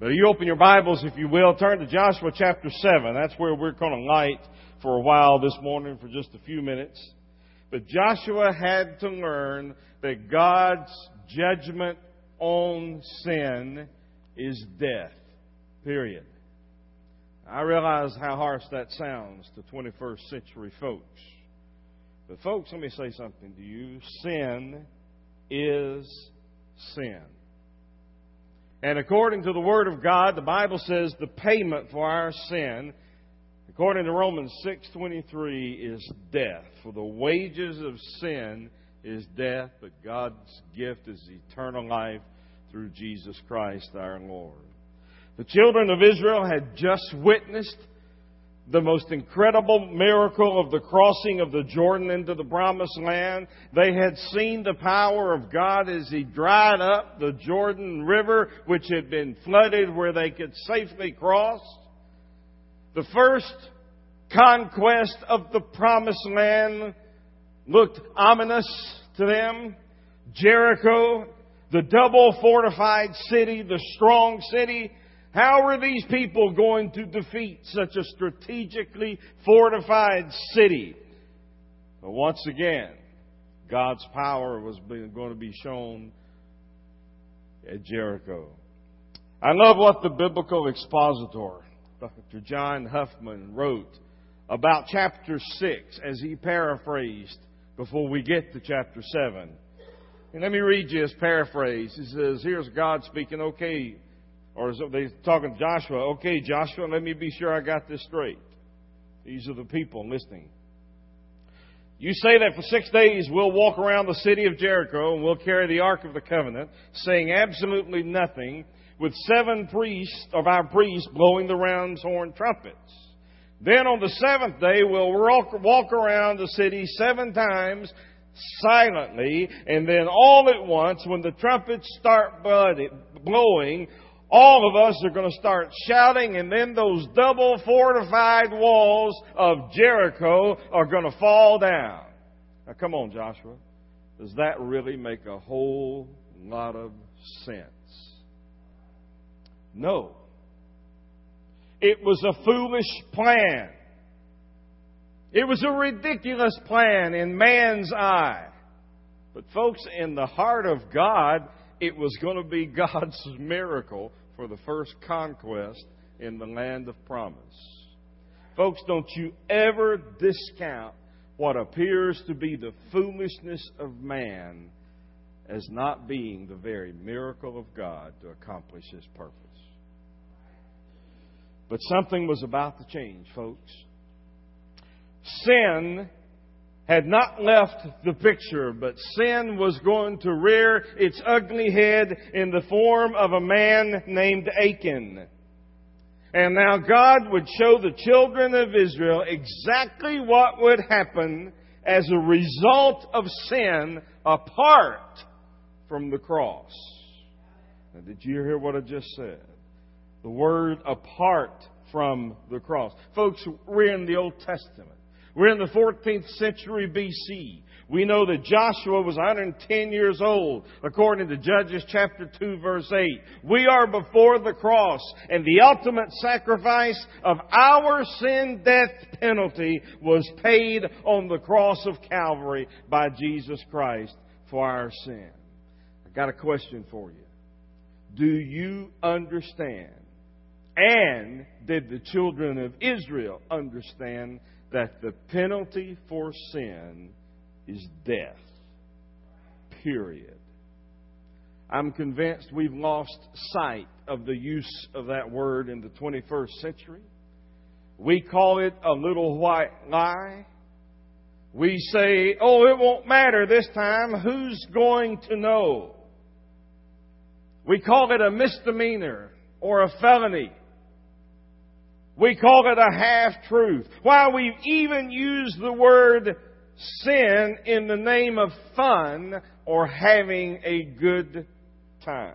But you open your Bibles, if you will, turn to Joshua chapter 7. That's where we're going to light for a while this morning for just a few minutes. But Joshua had to learn that God's judgment on sin is death. Period. I realize how harsh that sounds to 21st century folks. But folks, let me say something to you. Sin is sin. And according to the Word of God, the Bible says the payment for our sin, according to Romans 6:23, is death. For the wages of sin is death, but God's gift is eternal life through Jesus Christ our Lord. The children of Israel had just witnessed the most incredible miracle of the crossing of the Jordan into the Promised Land. They had seen the power of God as He dried up the Jordan River, which had been flooded, where they could safely cross. The first conquest of the Promised Land looked ominous to them. Jericho, the double fortified city, the strong city. How were these people going to defeat such a strategically fortified city? But once again, God's power was going to be shown at Jericho. I love what the biblical expositor, Dr. John Huffman, wrote about chapter 6 as he paraphrased before we get to chapter 7. And let me read you his paraphrase. He says, here's God speaking, okay, or they're talking to Joshua, okay, Joshua, let me be sure I got this straight. These are the people listening. You say that for 6 days we'll walk around the city of Jericho and we'll carry the Ark of the Covenant, saying absolutely nothing, with 7 priests of our priests blowing the ram's horn trumpets. Then on the 7th day we'll walk around the city 7 times silently, and then all at once when the trumpets start blowing, all of us are going to start shouting, and then those double fortified walls of Jericho are going to fall down. Now come on, Joshua. Does that really make a whole lot of sense? No. It was a foolish plan. It was a ridiculous plan in man's eye. But folks, in the heart of God, it was going to be God's miracle for the first conquest in the land of promise. Folks, don't you ever discount what appears to be the foolishness of man as not being the very miracle of God to accomplish His purpose. But something was about to change, folks. Sin had not left the picture, but sin was going to rear its ugly head in the form of a man named Achan. And now God would show the children of Israel exactly what would happen as a result of sin apart from the cross. Now, did you hear what I just said? The word apart from the cross. Folks, we're in the Old Testament. We're in the 14th century BC. We know that Joshua was 110 years old, according to Judges chapter 2, verse 8. We are before the cross, and the ultimate sacrifice of our sin death penalty was paid on the cross of Calvary by Jesus Christ for our sin. I've got a question for you. Do you understand? And did the children of Israel understand that the penalty for sin is death? Period. I'm convinced we've lost sight of the use of that word in the 21st century. We call it a little white lie. We say, oh, it won't matter this time. Who's going to know? We call it a misdemeanor or a felony. We call it a half-truth. Why, we've even used the word sin in the name of fun or having a good time.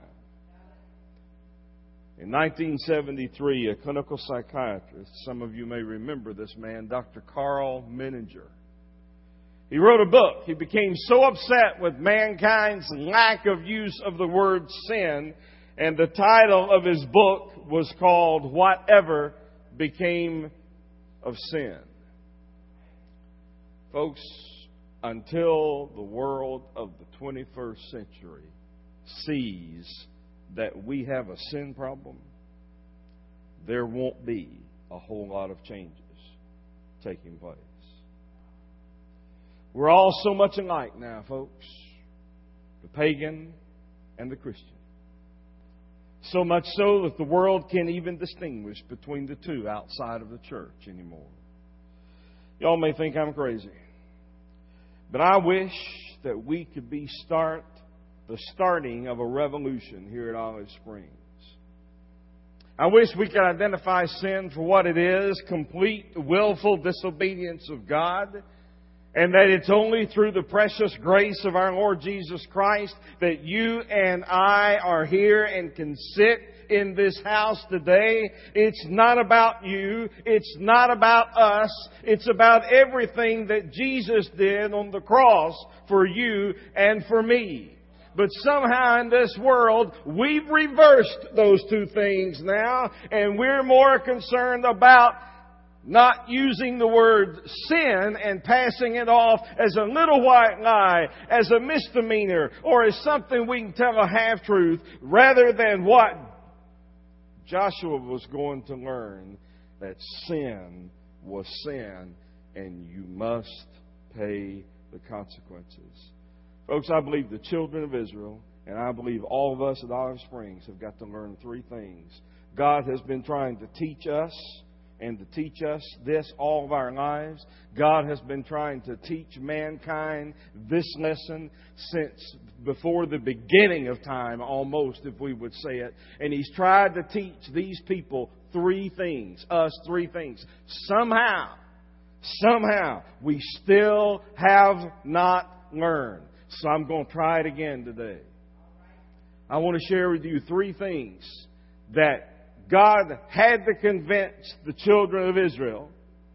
In 1973, a clinical psychiatrist, some of you may remember this man, Dr. Carl Menninger. He wrote a book. He became so upset with mankind's lack of use of the word sin, and the title of his book was called Whatever Became of Sin. Folks, until the world of the 21st century sees that we have a sin problem, there won't be a whole lot of changes taking place. We're all so much alike now, folks. The pagan and the Christian. So much so that the world can't even distinguish between the two outside of the church anymore. Y'all may think I'm crazy, but I wish that we could be the starting of a revolution here at Olive Springs. I wish we could identify sin for what it is, complete willful disobedience of God, and that it's only through the precious grace of our Lord Jesus Christ that you and I are here and can sit in this house today. It's not about you. It's not about us. It's about everything that Jesus did on the cross for you and for me. But somehow in this world, we've reversed those two things now, and we're more concerned about not using the word sin and passing it off as a little white lie, as a misdemeanor, or as something we can tell a half-truth, rather than what Joshua was going to learn, that sin was sin and you must pay the consequences. Folks, I believe the children of Israel, and I believe all of us at Olive Springs have got to learn three things. God has been trying to teach us and to teach us this all of our lives. God has been trying to teach mankind this lesson since before the beginning of time, almost, if we would say it. And He's tried to teach these people three things, us three things. Somehow, we still have not learned. So I'm going to try it again today. I want to share with you three things that God had to convince the children of Israel,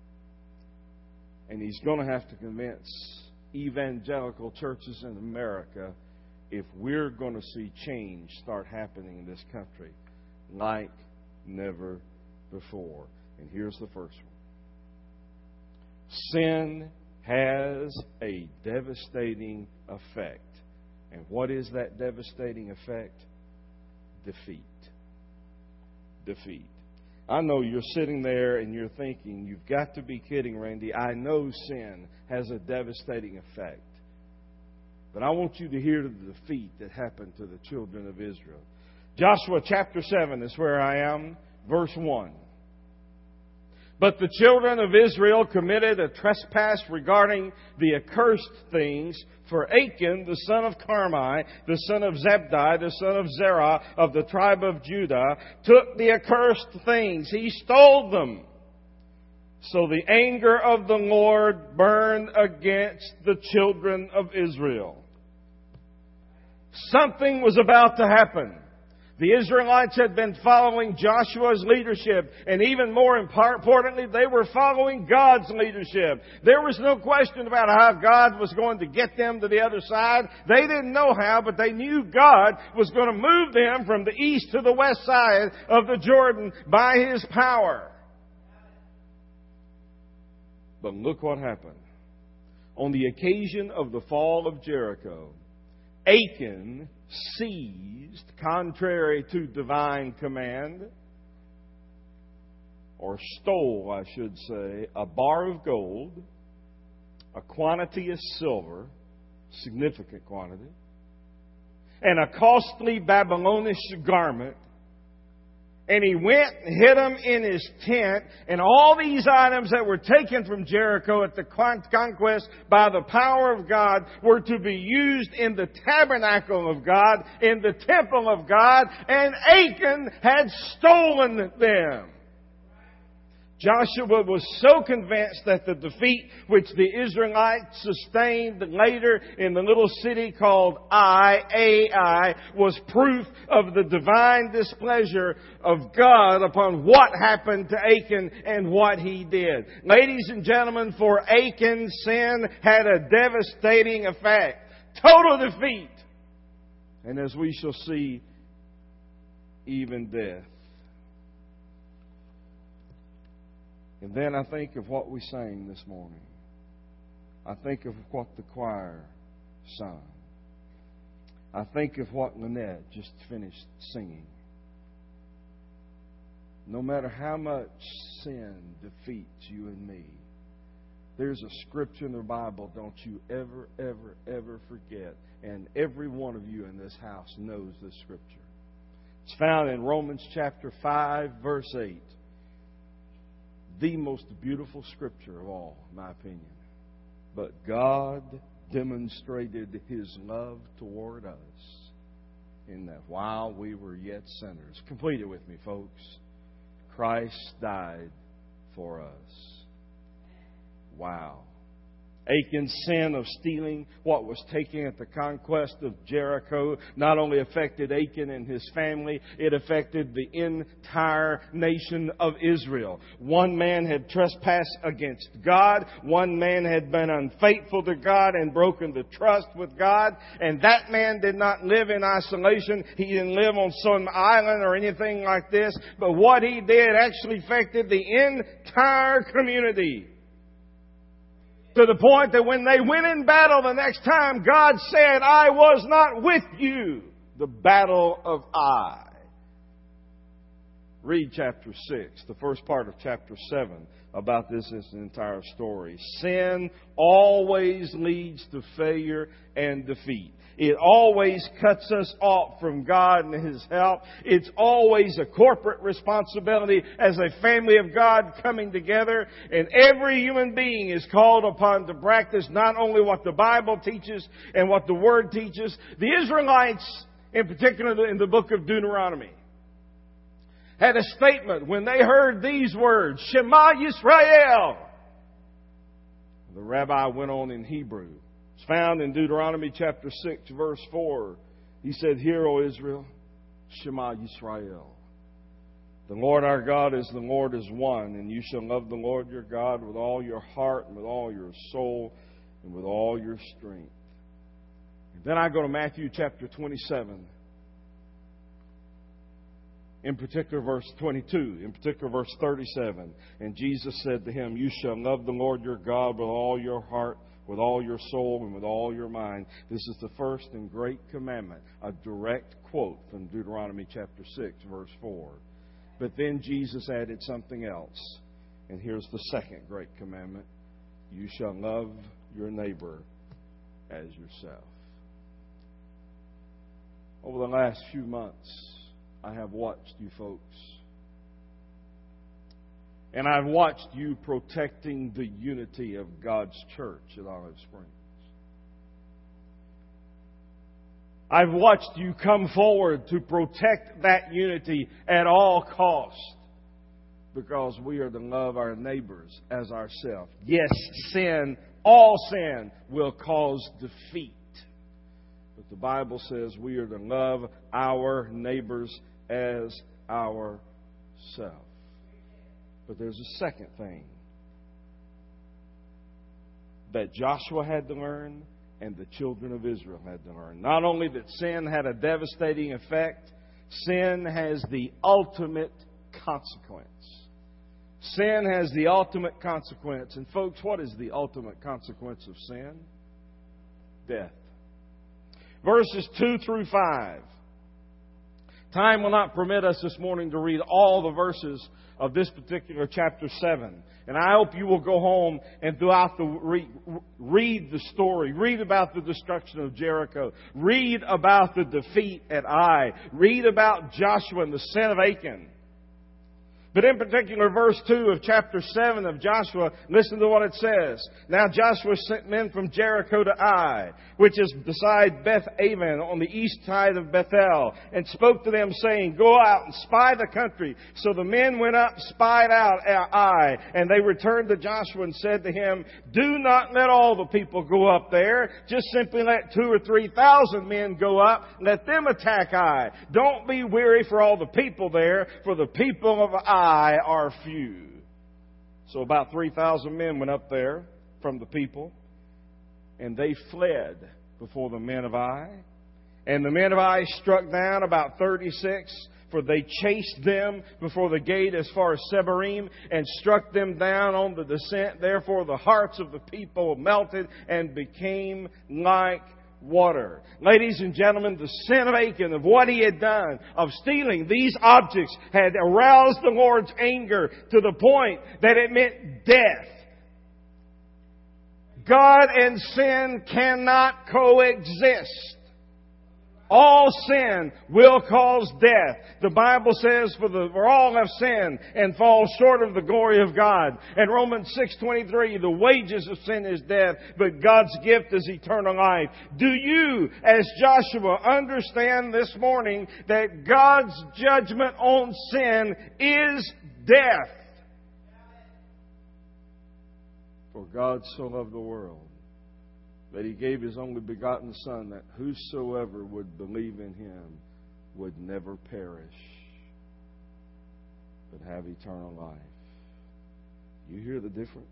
and He's going to have to convince evangelical churches in America if we're going to see change start happening in this country like never before. And here's the first one. Sin has a devastating effect. And what is that devastating effect? Defeat. I know you're sitting there and you're thinking, you've got to be kidding, Randy. I know sin has a devastating effect. But I want you to hear the defeat that happened to the children of Israel. Joshua chapter 7 is where I am, verse 1. But the children of Israel committed a trespass regarding the accursed things, for Achan, the son of Carmi, the son of Zabdi, the son of Zerah, of the tribe of Judah, took the accursed things. He stole them. So the anger of the Lord burned against the children of Israel. Something was about to happen. The Israelites had been following Joshua's leadership, and even more importantly, they were following God's leadership. There was no question about how God was going to get them to the other side. They didn't know how, but they knew God was going to move them from the east to the west side of the Jordan by His power. But look what happened. On the occasion of the fall of Jericho, Achan seized, contrary to divine command, or stole, I should say, a bar of gold, a quantity of silver, significant quantity, and a costly Babylonish garment. And he went and hid them in his tent. And all these items that were taken from Jericho at the conquest by the power of God were to be used in the tabernacle of God, in the temple of God. And Achan had stolen them. Joshua was so convinced that the defeat which the Israelites sustained later in the little city called Ai was proof of the divine displeasure of God upon what happened to Achan and what he did. Ladies and gentlemen, for Achan, sin had a devastating effect. Total defeat. And as we shall see, even death. And then I think of what we sang this morning. I think of what the choir sung. I think of what Lynette just finished singing. No matter how much sin defeats you and me, there's a scripture in the Bible don't you ever, ever, ever forget. And every one of you in this house knows this scripture. It's found in Romans chapter 5, verse 8. The most beautiful scripture of all, in my opinion. But God demonstrated His love toward us in that while we were yet sinners. Complete it with me, folks. Christ died for us. Wow. Achan's sin of stealing what was taken at the conquest of Jericho not only affected Achan and his family, it affected the entire nation of Israel. One man had trespassed against God. One man had been unfaithful to God and broken the trust with God. And that man did not live in isolation. He didn't live on some island or anything like this. But what he did actually affected the entire community. To the point that when they went in battle the next time, God said, I was not with you. The battle of Ai. Read chapter 6, the first part of chapter 7 about this entire story. Sin always leads to failure and defeat. It always cuts us off from God and His help. It's always a corporate responsibility as a family of God coming together. And every human being is called upon to practice not only what the Bible teaches and what the Word teaches. The Israelites, in particular in the book of Deuteronomy, had a statement when they heard these words, Shema Yisrael. The rabbi went on in Hebrew. It's found in Deuteronomy chapter 6, verse 4. He said, Hear, O Israel, Shema Yisrael. The Lord our God is the Lord is one, and you shall love the Lord your God with all your heart and with all your soul and with all your strength. And then I go to Matthew chapter 27. In particular, verse 22. In particular, verse 37. And Jesus said to him, You shall love the Lord your God with all your heart, with all your soul, and with all your mind. This is the first and great commandment. A direct quote from Deuteronomy chapter 6, verse 4. But then Jesus added something else. And here's the second great commandment. You shall love your neighbor as yourself. Over the last few months, I have watched you folks. And I've watched you protecting the unity of God's church at Olive Springs. I've watched you come forward to protect that unity at all cost. Because we are to love our neighbors as ourselves. Yes, sin, all sin, will cause defeat. But the Bible says we are to love our neighbors as ourselves. But there's a second thing that Joshua had to learn and the children of Israel had to learn. Not only that sin had a devastating effect, sin has the ultimate consequence. Sin has the ultimate consequence. And folks, what is the ultimate consequence of sin? Death. Verses 2 through 5. Time will not permit us this morning to read all the verses of this particular chapter 7. And I hope you will go home and throughout the read the story. Read about the destruction of Jericho. Read about the defeat at Ai. Read about Joshua and the sin of Achan. But in particular, verse 2 of chapter 7 of Joshua, listen to what it says. Now Joshua sent men from Jericho to Ai, which is beside Beth-aven on the east side of Bethel, and spoke to them, saying, Go out and spy the country. So the men went up, spied out Ai, and they returned to Joshua and said to him, Do not let all the people go up there. Just simply let 2,000 or 3,000 men go up. Let them attack Ai. Don't be weary for all the people there, for the people of Ai are few. So about 3,000 men went up there from the people, and they fled before the men of Ai. And the men of Ai struck down about 36 For they chased them before the gate as far as Sebarim, and struck them down on the descent. Therefore the hearts of the people melted and became like water. Ladies and gentlemen, the sin of Achan, of what he had done, of stealing these objects, had aroused the Lord's anger to the point that it meant death. God and sin cannot coexist. All sin will cause death. The Bible says, for all have sinned and fall short of the glory of God. And Romans 6:23, the wages of sin is death, but God's gift is eternal life. Do you, as Joshua, understand this morning that God's judgment on sin is death? For God so loved the world that He gave His only begotten Son, that whosoever would believe in Him would never perish, but have eternal life. You hear the difference?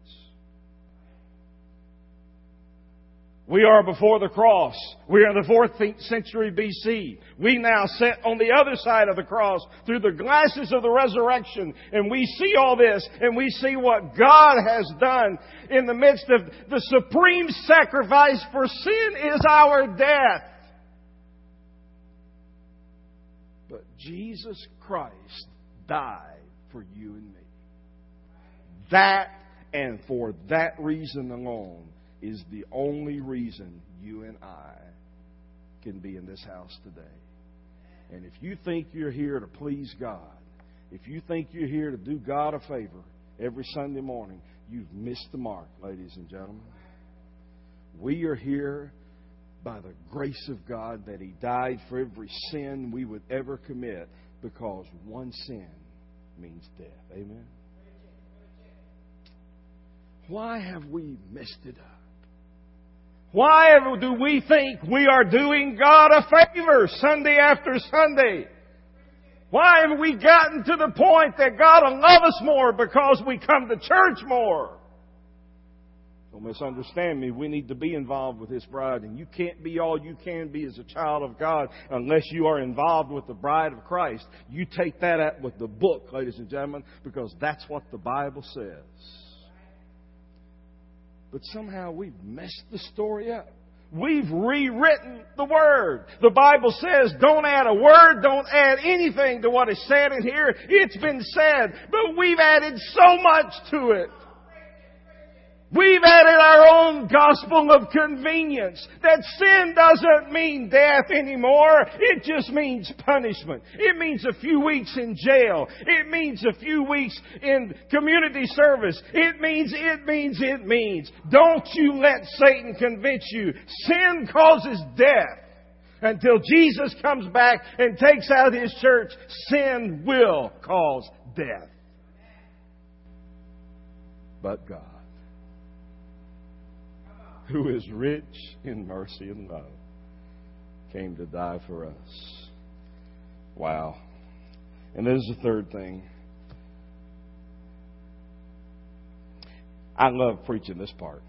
We are before the cross. We are in the 4th century BC. We now sit on the other side of the cross through the glasses of the resurrection, and we see all this, and we see what God has done in the midst of the supreme sacrifice for sin is our death. But Jesus Christ died for you and me. That, and for that reason alone, is the only reason you and I can be in this house today. And if you think you're here to please God, if you think you're here to do God a favor every Sunday morning, you've missed the mark, ladies and gentlemen. We are here by the grace of God that He died for every sin we would ever commit, because one sin means death. Amen? Why have we messed it up? Why do we think we are doing God a favor Sunday after Sunday? Why have we gotten to the point that God will love us more because we come to church more? Don't misunderstand me. We need to be involved with His bride. And you can't be all you can be as a child of God unless you are involved with the bride of Christ. You take that up with the book, ladies and gentlemen, because that's what the Bible says. But somehow we've messed the story up. We've rewritten the Word. The Bible says don't add a word, don't add anything to what is said in here. It's been said, but we've added so much to it. We've added our own gospel of convenience. That sin doesn't mean death anymore. It just means punishment. It means a few weeks in jail. It means a few weeks in community service. It means. Don't you let Satan convince you. Sin causes death. Until Jesus comes back and takes out His church, sin will cause death. But God, who is rich in mercy and love, came to die for us. Wow. And there's the third thing. I love preaching this part.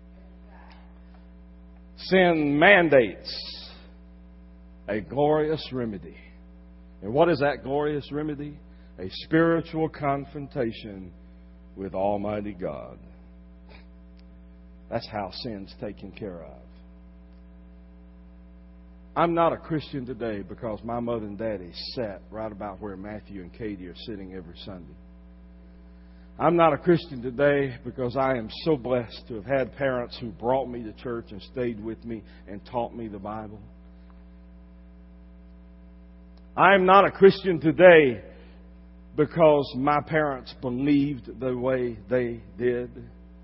Sin mandates a glorious remedy. And what is that glorious remedy? A spiritual confrontation with Almighty God. That's how sin's taken care of. I'm not a Christian today because my mother and daddy sat right about where Matthew and Katie are sitting every Sunday. I'm not a Christian today because I am so blessed to have had parents who brought me to church and stayed with me and taught me the Bible. I'm not a Christian today because my parents believed the way they did.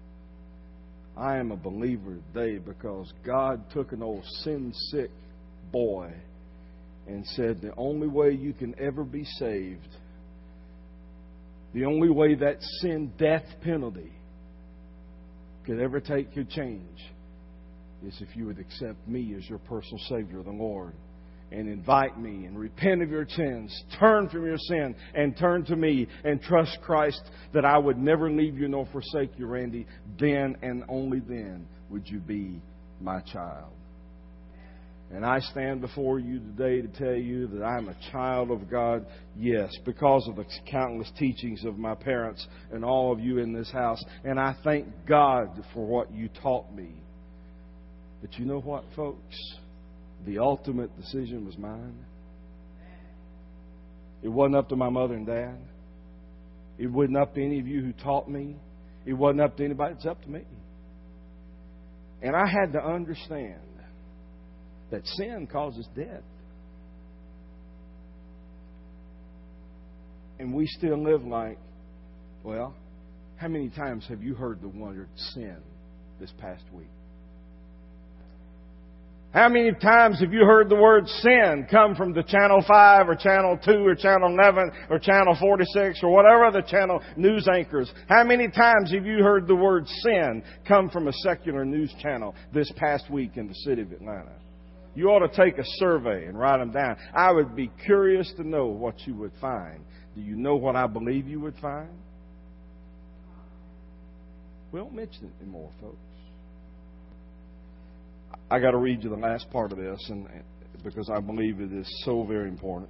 I am a believer today because God took an old sin-sick boy and said the only way you can ever be saved, the only way that sin death penalty could ever take your change is if you would accept me as your personal Savior, the Lord, and invite me and repent of your sins, turn from your sin and turn to me and trust Christ that I would never leave you nor forsake you, Randy. Then and only then would you be my child. And I stand before you today to tell you that I'm a child of God, yes, because of the countless teachings of my parents and all of you in this house. And I thank God for what you taught me. But you know what, folks? The ultimate decision was mine. It wasn't up to my mother and dad. It wasn't up to any of you who taught me. It wasn't up to anybody. It's up to me. And I had to understand that sin causes death. And we still live like, well, how many times have you heard the word sin this past week? How many times have you heard the word sin come from the Channel 5 or Channel 2 or Channel 11 or Channel 46 or whatever the channel news anchors? How many times have you heard the word sin come from a secular news channel this past week in the city of Atlanta? You ought to take a survey and write them down. I would be curious to know what you would find. Do you know what I believe you would find? We don't mention it anymore, folks. I got to read you the last part of this, and because I believe it is so very important.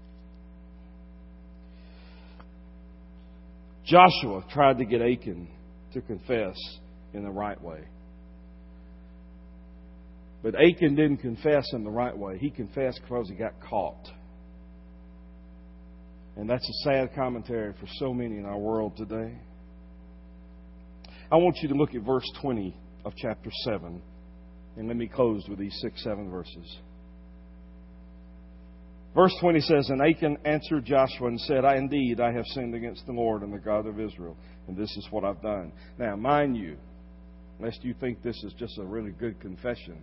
Joshua tried to get Achan to confess in the right way. But Achan didn't confess in the right way. He confessed because he got caught. And that's a sad commentary for so many in our world today. I want you to look at verse 20 of chapter 7. And let me close with these 6-7 verses. Verse 20 says, And Achan answered Joshua and said, Indeed, I have sinned against the Lord and the God of Israel, and this is what I've done. Now, mind you, lest you think this is just a really good confession,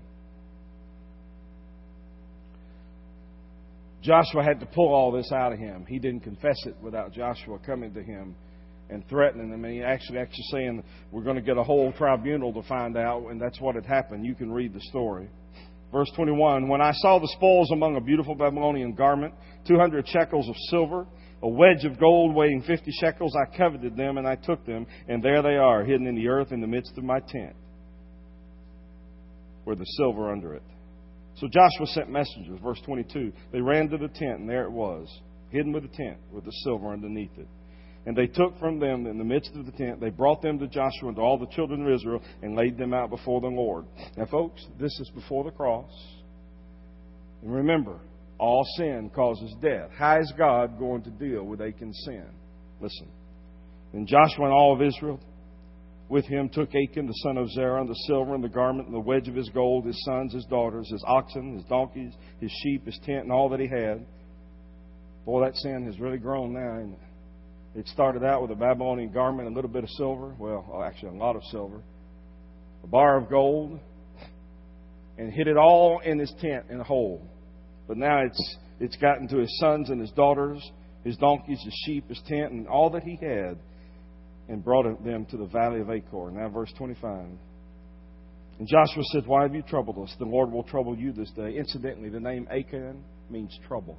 Joshua had to pull all this out of him. He didn't confess it without Joshua coming to him and threatening him. And he actually saying, we're going to get a whole tribunal to find out. And that's what had happened. You can read the story. Verse 21, When I saw the spoils among a beautiful Babylonian garment, 200 shekels of silver, a wedge of gold weighing 50 shekels, I coveted them and I took them. And there they are, hidden in the earth in the midst of my tent, with the silver under it. So Joshua sent messengers. Verse 22, They ran to the tent, and there it was, hidden with the tent, with the silver underneath it. And they took from them in the midst of the tent, they brought them to Joshua and to all the children of Israel and laid them out before the Lord. Now, folks, this is before the cross. And remember, all sin causes death. How is God going to deal with Achan's sin? Listen. And Joshua and all of Israel with him took Achan, the son of Zerah, and the silver and the garment and the wedge of his gold, his sons, his daughters, his oxen, his donkeys, his sheep, his tent, and all that he had. Boy, that sin has really grown now, isn't it? It started out with a Babylonian garment, a little bit of silver. Well, actually, a lot of silver. A bar of gold. And hid it all in his tent in a hole. But now it's gotten to his sons and his daughters, his donkeys, his sheep, his tent, and all that he had, and brought them to the valley of Achor. Now, verse 25. And Joshua said, Why have you troubled us? The Lord will trouble you this day. Incidentally, the name Achan means trouble.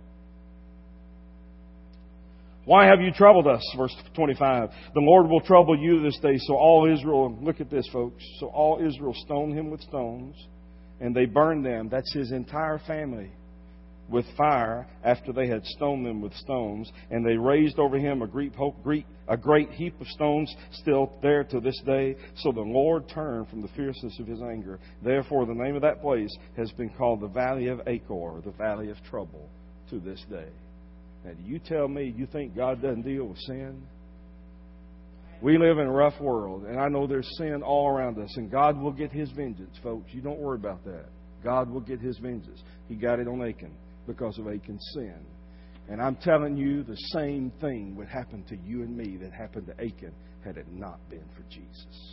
Why have you troubled us? Verse 25. The Lord will trouble you this day. So all Israel, look at this, folks. So all Israel stoned him with stones, and they burned them. That's his entire family, with fire after they had stoned them with stones. And they raised over him a great heap of stones still there to this day. So the Lord turned from the fierceness of his anger. Therefore, the name of that place has been called the Valley of Achor, the Valley of Trouble, to this day. Now, do you tell me you think God doesn't deal with sin? We live in a rough world, and I know there's sin all around us, and God will get His vengeance, folks. You don't worry about that. God will get His vengeance. He got it on Achan because of Achan's sin. And I'm telling you, the same thing would happen to you and me that happened to Achan had it not been for Jesus.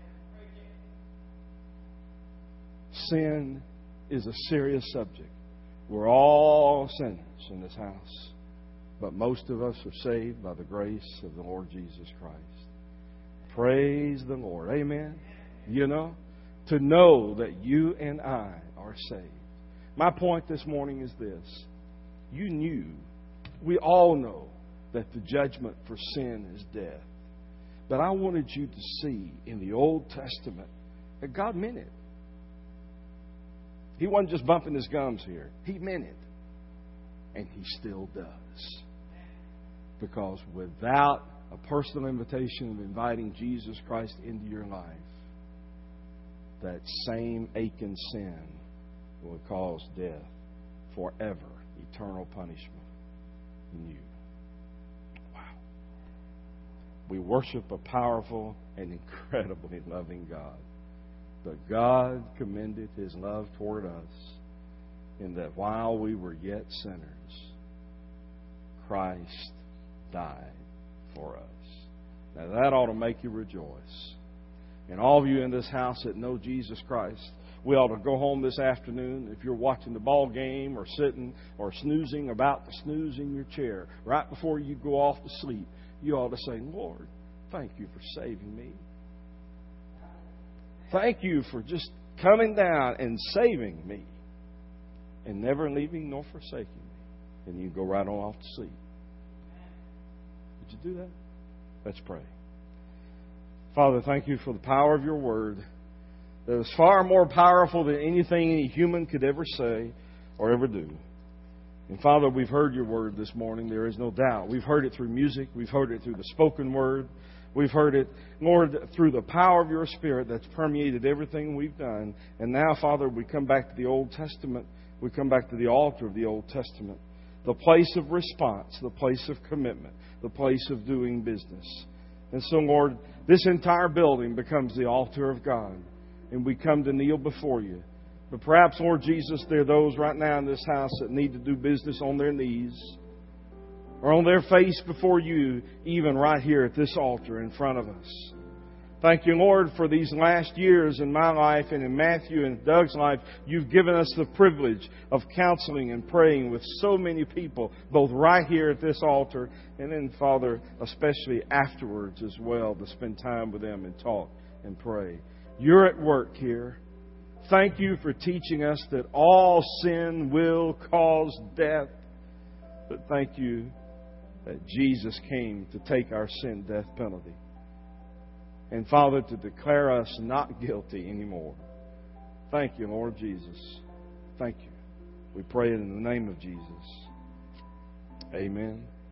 Sin is a serious subject. We're all sinners in this house. But most of us are saved by the grace of the Lord Jesus Christ. Praise the Lord. Amen. You know, to know that you and I are saved. My point this morning is this. You knew, we all know, that the judgment for sin is death. But I wanted you to see in the Old Testament that God meant it. He wasn't just bumping his gums here. He meant it. And He still does. Because without a personal invitation of inviting Jesus Christ into your life, that same aching sin will cause death forever, eternal punishment in you. Wow. We worship a powerful and incredibly loving God. But God commended His love toward us in that while we were yet sinners, Christ died for us. Now that ought to make you rejoice. And all of you in this house that know Jesus Christ, we ought to go home this afternoon. If you're watching the ball game or sitting or snoozing, about to snooze in your chair, right before you go off to sleep, you ought to say, Lord, thank you for saving me. Thank you for just coming down and saving me and never leaving nor forsaking me. And you go right on off to sleep. Would you do that? Let's pray. Father, thank you for the power of your word that is far more powerful than anything any human could ever say or ever do. And Father, we've heard your word this morning. There is no doubt. We've heard it through music. We've heard it through the spoken word. We've heard it, Lord, through the power of your Spirit that's permeated everything we've done. And now, Father, we come back to the Old Testament. We come back to the altar of the Old Testament. The place of response, the place of commitment, the place of doing business. And so, Lord, this entire building becomes the altar of God. And we come to kneel before you. But perhaps, Lord Jesus, there are those right now in this house that need to do business on their knees or on their face before you, even right here at this altar in front of us. Thank you, Lord, for these last years in my life and in Matthew and Doug's life. You've given us the privilege of counseling and praying with so many people, both right here at this altar and then, Father, especially afterwards as well, to spend time with them and talk and pray. You're at work here. Thank you for teaching us that all sin will cause death. But thank you that Jesus came to take our sin death penalty. And Father, to declare us not guilty anymore. Thank you, Lord Jesus. Thank you. We pray it in the name of Jesus. Amen.